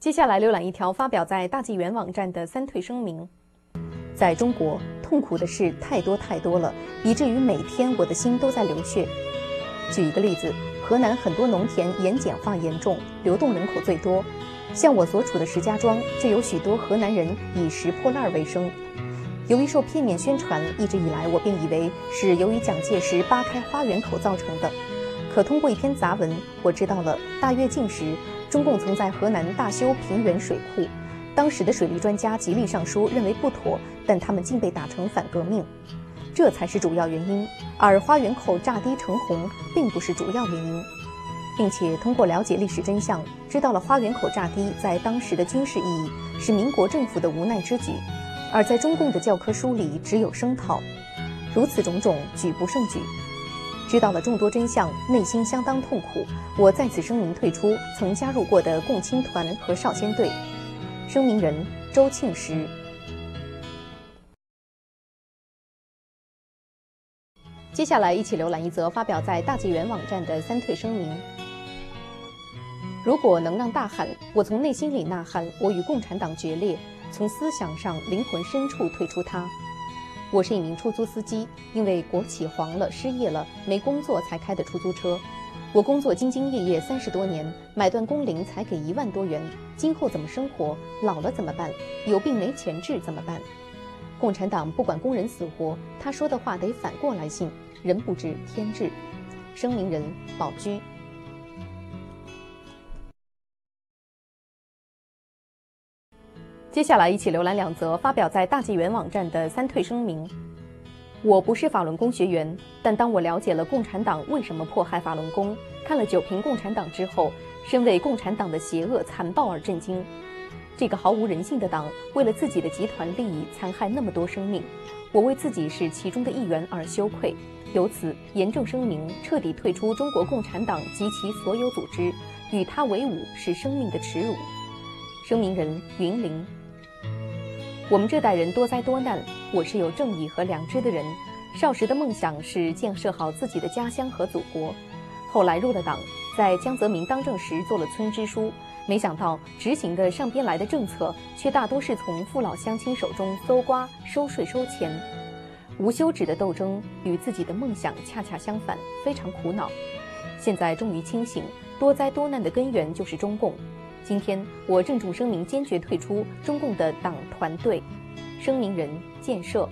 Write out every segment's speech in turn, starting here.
接下来浏览一条发表在大纪元网站的三退声明。在中国，痛苦的事太多太多了，以至于每天我的心都在流血。举一个例子，河南很多农田盐碱化严重，流动人口最多。像我所处的石家庄，就有许多河南人以拾破烂为生。由于受片面宣传，一直以来我便以为是由于蒋介石扒开花园口造成的。可通过一篇杂文，我知道了大跃进时，中共曾在河南大修平原水库，当时的水利专家极力上书，认为不妥，但他们竟被打成反革命，这才是主要原因。而花园口炸堤成洪并不是主要原因，并且通过了解历史真相，知道了花园口炸堤在当时的军事意义是民国政府的无奈之举，而在中共的教科书里只有声讨。如此种种，举不胜举。知道了众多真相，内心相当痛苦。我在此声明退出曾加入过的共青团和少先队。声明人周庆时。接下来一起浏览一则发表在大纪元网站的三退声明。如果能让大喊，我从内心里呐喊，我与共产党决裂，从思想上、灵魂深处退出它。我是一名出租司机，因为国企黄了，失业了，没工作才开的出租车。我工作兢兢业业30多年，买断工龄才给1万多元，今后怎么生活？老了怎么办？有病没钱治怎么办？共产党不管工人死活，他说的话得反过来信，人不知天知。声明人宝驹。接下来一起浏览2则发表在大纪元网站的三退声明。我不是法轮功学员，但当我了解了共产党为什么迫害法轮功，看了9评共产党之后，深为共产党的邪恶残暴而震惊。这个毫无人性的党，为了自己的集团利益残害那么多生命，我为自己是其中的一员而羞愧。由此严正声明，彻底退出中国共产党及其所有组织，与他为伍是生命的耻辱。声明人云林。我们这代人多灾多难，我是有正义和良知的人。少时的梦想是建设好自己的家乡和祖国，后来入了党，在江泽民当政时做了村支书，没想到执行的上边来的政策，却大多是从父老乡亲手中搜刮、收税、收钱，无休止的斗争，与自己的梦想恰恰相反，非常苦恼。现在终于清醒，多灾多难的根源就是中共。今天我郑重声明，坚决退出中共的党团队。声明人建设。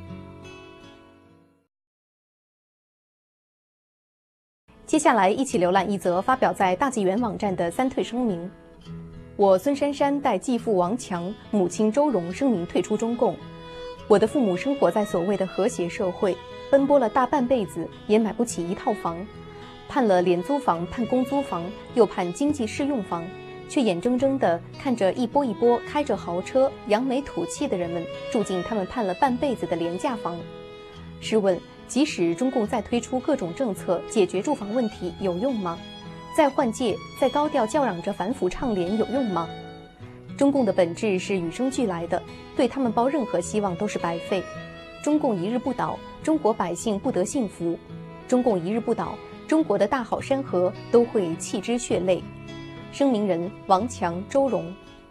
接下来一起浏览一则发表在大纪元网站的三退声明。我孙珊珊代继父王强、母亲周荣声明退出中共。我的父母生活在所谓的和谐社会，奔波了大半辈子，也买不起一套房，判了廉租房，判公租房，又判经济适用房，却眼睁睁地看着一波一波开着豪车、扬眉吐气的人们住进他们判了半辈子的廉价房。试问，即使中共再推出各种政策解决住房问题，有用吗？再换届、再高调叫嚷着反腐倡廉，有用吗？中共的本质是与生俱来的，对他们抱任何希望都是白费。中共一日不倒，中国百姓不得幸福；中共一日不倒，中国的大好山河都会弃之血泪。声明人王强、周荣。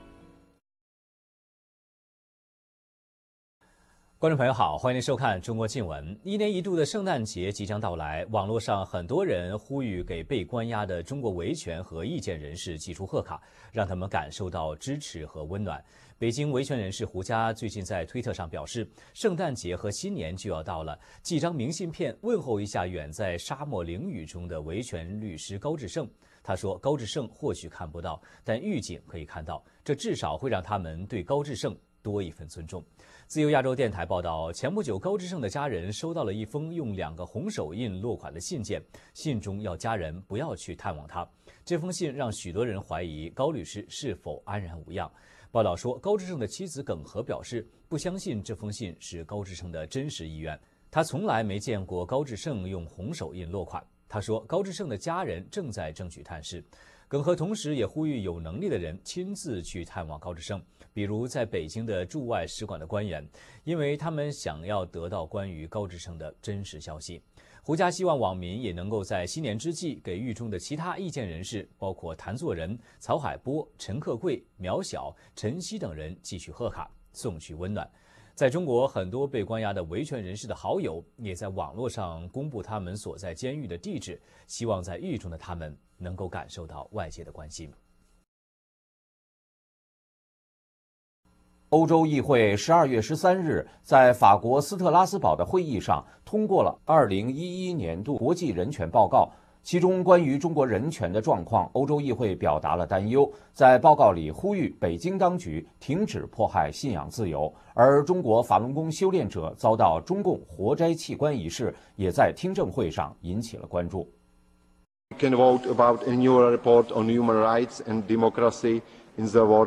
观众朋友好，欢迎收看中国近闻。1年一度的圣诞节即将到来，网络上很多人呼吁给被关押的中国维权和意见人士寄出贺卡，让他们感受到支持和温暖。北京维权人士胡佳最近在推特上表示，圣诞节和新年就要到了，寄张明信片问候一下远在沙漠囹圄中的维权律师高志胜。他说，高志胜或许看不到，但狱警可以看到，这至少会让他们对高志胜多一份尊重。自由亚洲电台报道，前不久高志胜的家人收到了一封用2个红手印落款的信件，信中要家人不要去探望他。这封信让许多人怀疑高律师是否安然无恙。报道说，高志胜的妻子耿和表示不相信这封信是高志胜的真实意愿，他从来没见过高志胜用红手印落款。他说，高志胜的家人正在争取探视。耿和同时也呼吁有能力的人亲自去探望高志胜，比如在北京的驻外使馆的官员，因为他们想要得到关于高志胜的真实消息。 胡佳希望网民也能够在新年之际给狱中的其他意见人士，包括谭作人、曹海波、陈克贵、苗晓、陈希等人寄去贺卡，送去温暖。在中国，很多被关押的维权人士的好友也在网络上公布他们所在监狱的地址，希望在狱中的他们能够感受到外界的关心。 欧洲议会12月13日在法国斯特拉斯堡的会议上通过了2011年度国际人权报告，其中关于中国人权的状况，欧洲议会表达了担忧，在报告里呼吁北京当局停止迫害信仰自由，而中国法轮功修炼者遭到中共活摘器官一事，也在听证会上引起了关注。 We can vote about a new report on human rights and democracy in the world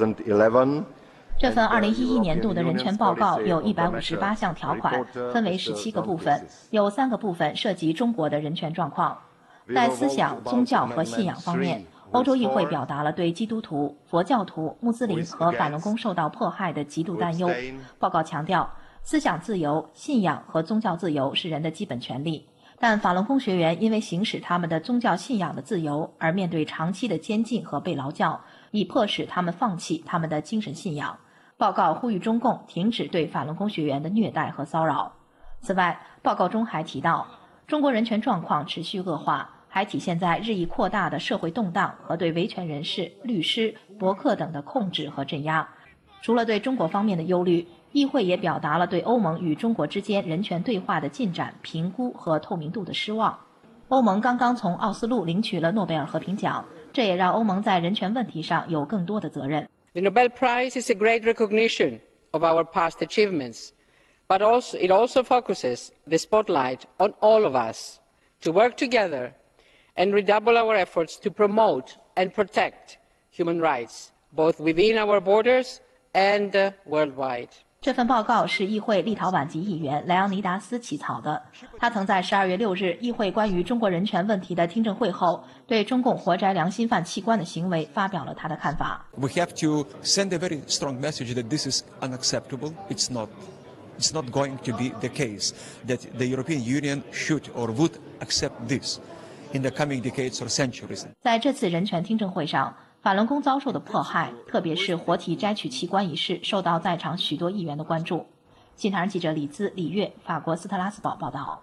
2011. 这份2011年度的人权报告有158项条款，分为17个部分，有3个部分涉及中国的人权状况。在思想、宗教和信仰方面，欧洲议会表达了对基督徒、佛教徒、穆斯林和法轮功受到迫害的极度担忧。报告强调，思想自由、信仰和宗教自由是人的基本权利，但法轮功学员因为行使他们的宗教信仰的自由，而面对长期的监禁和被劳教，以迫使他们放弃他们的精神信仰。报告呼吁中共停止对法轮功学员的虐待和骚扰。此外，报告中还提到，中国人权状况持续恶化，还体现在日益扩大的社会动荡和对维权人士、律师、博客等的控制和镇压。除了对中国方面的忧虑，议会也表达了对欧盟与中国之间人权对话的进展、评估和透明度的失望。欧盟刚刚从奥斯陆领取了诺贝尔和平奖，这也让欧盟在人权问题上有更多的责任。 The Nobel Prize is a great recognition of our past achievements, but it also focuses the spotlight on all of us to work together and redouble our efforts to promote and protect human rights, both within our borders and worldwide. 这份报告是议会立陶宛籍议员莱昂尼达斯起草的。他曾在12月6日议会关于中国人权问题的听证会后，对中共活摘良心犯器官的行为发表了他的看法。 We have to send a very strong message that this is unacceptable. It's not going to be the case that the European Union should or would accept this in the coming decades or centuries. 在这次人权听证会上，法轮功遭受的迫害，特别是活体摘取器官一事，受到在场许多议员的关注。新唐人记者李姿、李月，法国斯特拉斯堡报道。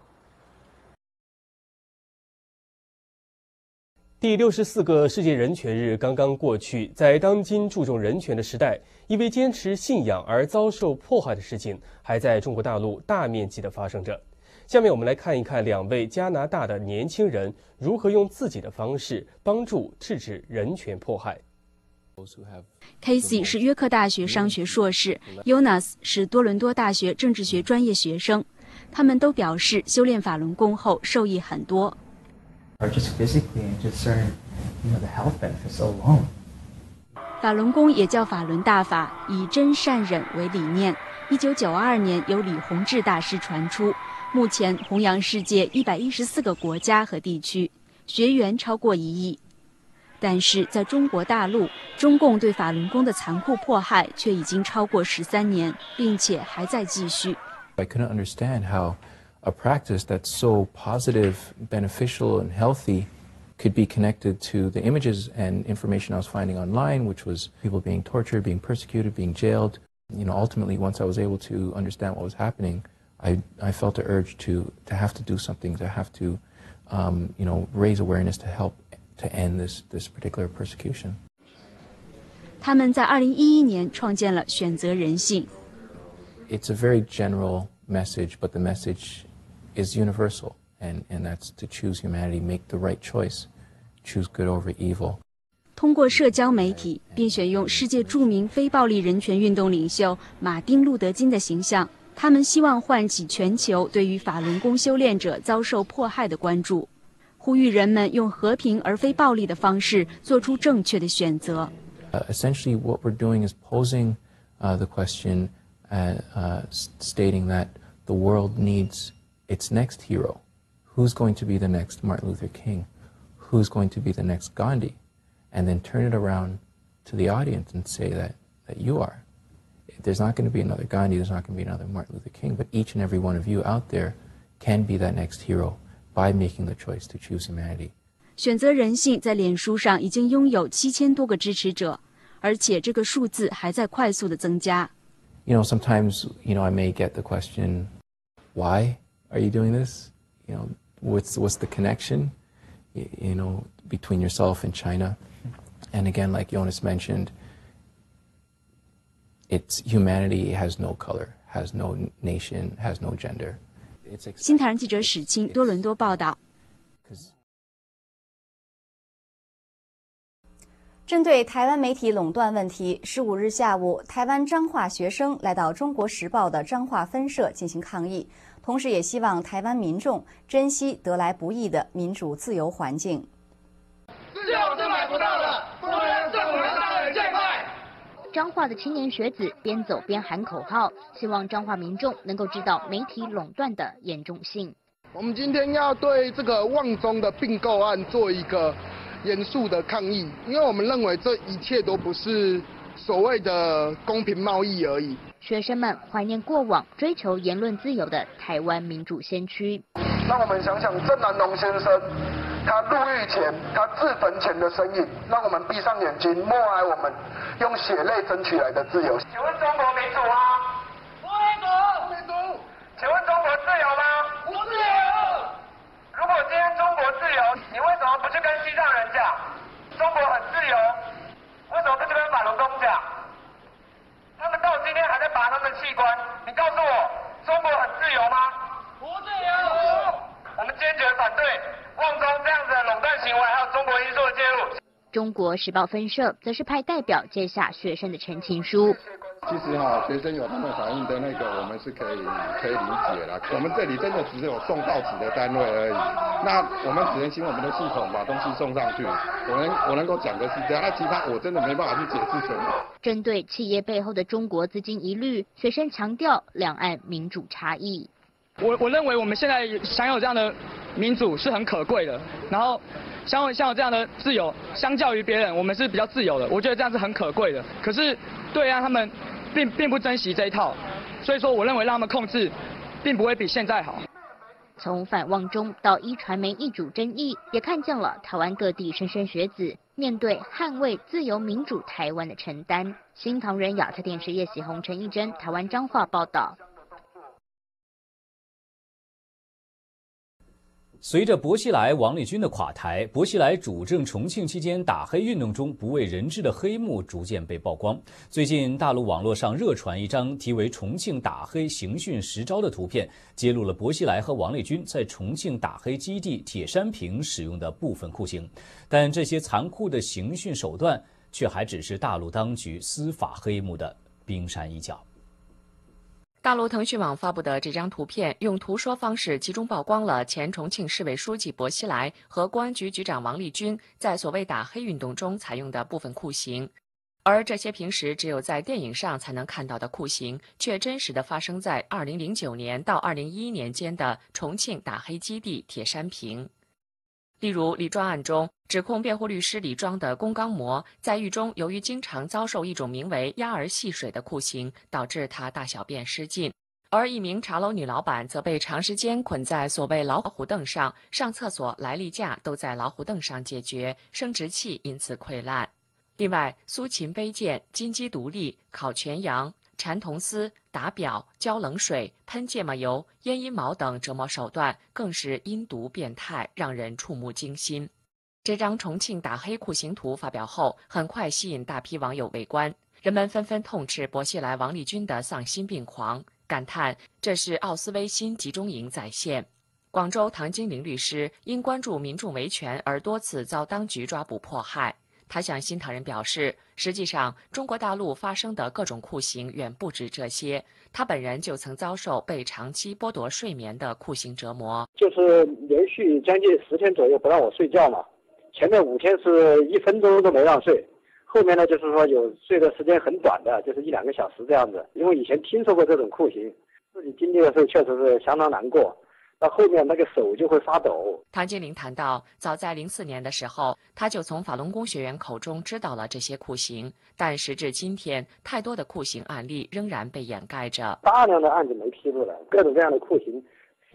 第64个世界人权日刚刚过去，在当今注重人权的时代，因为坚持信仰而遭受迫害的事情，还在中国大陆大面积的发生着。下面我们来看一看2位加拿大的年轻人如何用自己的方式帮助制止人权迫害。 Casey 是约克大学商学硕士 ，Jonas 是多伦多大学政治学专业学生。他们都表示，修炼法轮功后受益很多。法轮功也叫法轮大法，以真善忍为理念。1992年由李洪志大师传出。目前弘扬世界114个国家和地区，学员超过1亿。但是在中国大陆，中共对法轮功的残酷迫害却已经超过13年，并且还在继续。 I couldn't understand how a practice that's so positive, beneficial, and healthy could be connected to the images and information I was finding online, which was people being tortured, being persecuted, being jailed. Ultimately, once I was able to understand what was happening, I felt the urge to have to do something, to have to, raise awareness to help to end this particular persecution. 他们在2011年创建了选择人性。 It's a very general message, but the message is universal, and that's to choose humanity, make the right choice, choose good over evil. 通过社交媒体，并选用世界著名非暴力人权运动领袖马丁·路德·金的形象。他们希望唤起全球对于法轮功修炼者遭受迫害的关注，呼吁人们用和平而非暴力的方式做出正确的选择。 Essentially, what we're doing is posing the question, stating that the world needs its next hero. Who's going to be the next Martin Luther King? Who's going to be the next Gandhi? And then turn it around to the audience and say that you are.There's not going to be another Gandhi, there's not going to be another Martin Luther King, but each and every one of you out there can be that next hero by making the choice to choose humanity. 选择人性在脸书上已经拥有7000多个支持者，而且这个数字还在快速的增加。 Sometimes, I may get the question, why are you doing this? What's the connection, between yourself and China? And again, like Jonas mentioned, it's humanity has no color, has no nation, has no gender. 新唐人记者史清多伦多报道。 针对台湾媒体垄断问题，15日下午，台湾彰化学生来到《中国时报》的彰化分社进行抗议，同时也希望台湾民众珍惜得来不易的民主自由环境。 自由是买不到的，不能政府大人最快。 彰化的青年学子边走边喊口号，希望彰化民众能够知道媒体垄断的严重性。 我们今天要对这个旺中的并购案做一个严肃的抗议，因为我们认为这一切都不是所谓的公平贸易而已。 学生们怀念过往追求言论自由的台湾民主先驱。 让我们想想郑南榕先生，他入狱前、他自焚前的身影，让我们闭上眼睛，默哀我们用血泪争取来的自由。 请问中国民主吗？不民主，不民主。请问中国自由吗？不自由。如果今天中国自由，你为什么不去跟西藏人讲？中国很自由，为什么不去跟法轮功讲？他们到今天还在拔他们的器官，你告诉我，中国很自由吗？不自由。我们坚决反对旺中这样子的垄断行为，还有中国因素的介入。 中国时报分社则是派代表接下学生的陈情书。 其实学生有他们反映的那个，我们是可以理解的。我们这里真的只有送报纸的单位而已，那我们只能请我们的系统把东西送上去。我能够讲的是这样，那其他我真的没办法去解释什么。 针对企业背后的中国资金疑虑，学生强调两岸民主差异。 我认为我们现在享有这样的民主是很可贵的，然后享有这样的自由，相较于别人，我们是比较自由的。我觉得这样是很可贵的。可是对岸他们并不珍惜这一套，所以说我认为让他们控制，并不会比现在好。 从反旺中到一传媒易主争议，也看见了台湾各地莘莘学子面对捍卫自由民主台湾的承担。新唐人亚太电视叶喜红、陈义珍，台湾彰化报道。 随着薄熙来、王立军的垮台，薄熙来主政重庆期间打黑运动中不为人知的黑幕逐渐被曝光。最近，大陆网络上热传一张题为“重庆打黑刑讯实招”的图片，揭露了薄熙来和王立军在重庆打黑基地铁山坪使用的部分酷刑。但这些残酷的刑讯手段，却还只是大陆当局司法黑幕的冰山一角。 大陆腾讯网发布的这张图片，用图说方式集中曝光了前重庆市委书记薄熙来和公安局局长王立军在所谓打黑运动中采用的部分酷刑。而这些平时只有在电影上才能看到的酷刑，却真实的发生在2009年到2011年间的重庆打黑基地铁山坪。例如，李庄案中，指控辩护律师李庄的龚刚模在狱中由于经常遭受一种名为压儿戏水的酷刑，导致他大小便失禁；而一名茶楼女老板则被长时间捆在所谓老虎凳上，上厕所、来例假都在老虎凳上解决，生殖器因此溃烂。另外，苏秦背剑、金鸡独立、烤全羊、缠铜丝、打表、浇冷水、喷芥末油、烟阴毛等折磨手段更是阴毒变态，让人触目惊心。这张重庆打黑酷刑图发表后，很快吸引大批网友围观，人们纷纷痛斥薄熙来、王立军的丧心病狂，感叹这是奥斯威辛集中营再现。广州唐金玲律师因关注民众维权而多次遭当局抓捕迫害。他向新唐人表示，实际上中国大陆发生的各种酷刑远不止这些，他本人就曾遭受被长期剥夺睡眠的酷刑折磨， 就是连续将近10天左右不让我睡觉嘛，前面5天是1分钟都没让睡，后面呢就是说有睡的时间很短的，就是1-2个小时这样子。因为以前听说过这种酷刑，自己经历的时候确实是相当难过，到后面那个手就会发抖。 唐金玲谈到，早在04年的时候，他就从法轮功学员口中知道了这些酷刑，但时至今天，太多的酷刑案例仍然被掩盖着。 大量的案子没披露了，各种各样的酷刑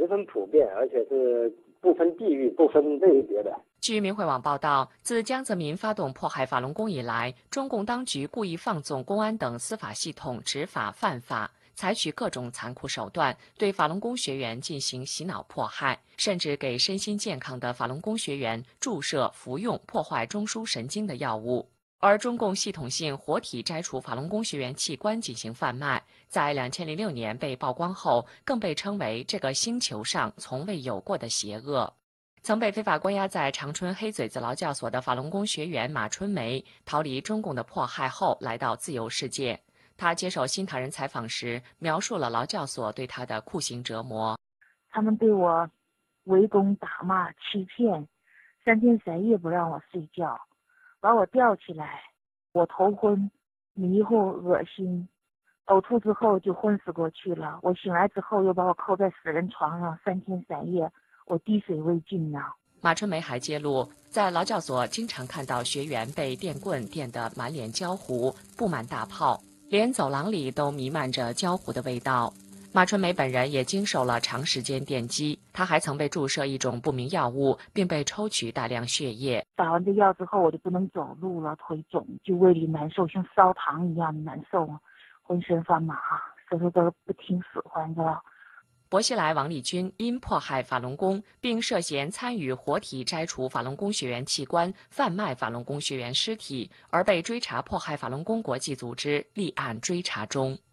十分普遍，而且是不分地域、不分类别的。 据明慧网报道，自江泽民发动迫害法轮功以来，中共当局故意放纵公安等司法系统执法犯法，采取各种残酷手段对法轮功学员进行洗脑迫害，甚至给身心健康的法轮功学员注射服用破坏中枢神经的药物。而中共系统性活体摘除法轮功学员器官进行贩卖，在2006年被曝光后，更被称为这个星球上从未有过的邪恶。曾被非法关押在长春黑嘴子劳教所的法轮功学员马春梅，逃离中共的迫害后，来到自由世界。他接受新唐人采访时，描述了劳教所对他的酷刑折磨。 他们对我围攻、打骂、欺骗，3天3夜不让我睡觉，把我吊起来，我头昏、迷糊、恶心，呕吐之后就昏死过去了。我醒来之后又把我扣在死人床上，3天3夜。我滴水未进呢。 马春梅还揭露，在劳教所经常看到学员被电棍电得满脸焦糊，布满大泡，连走廊里都弥漫着焦糊的味道。马春梅本人也经受了长时间电击，她还曾被注射一种不明药物，并被抽取大量血液。 打完这药之后，我就不能走路了，腿肿，就胃里难受，像烧糖一样的难受，浑身发麻，舌头都不听使唤的。 薄熙来、王立军因迫害法轮功，并涉嫌参与活体摘除法轮功学员器官、贩卖法轮功学员尸体，而被追查迫害法轮功国际组织立案追查中。